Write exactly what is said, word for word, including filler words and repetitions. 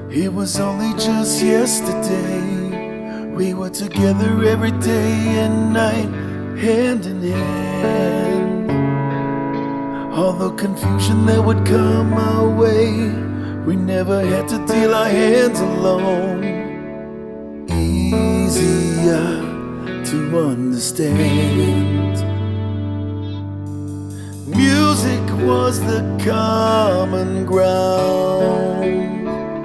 It was only just yesterday we were together every day and night, hand in hand. All the confusion that would come our way, we never had to deal our hands alone. Easier to understand. Music was the common ground.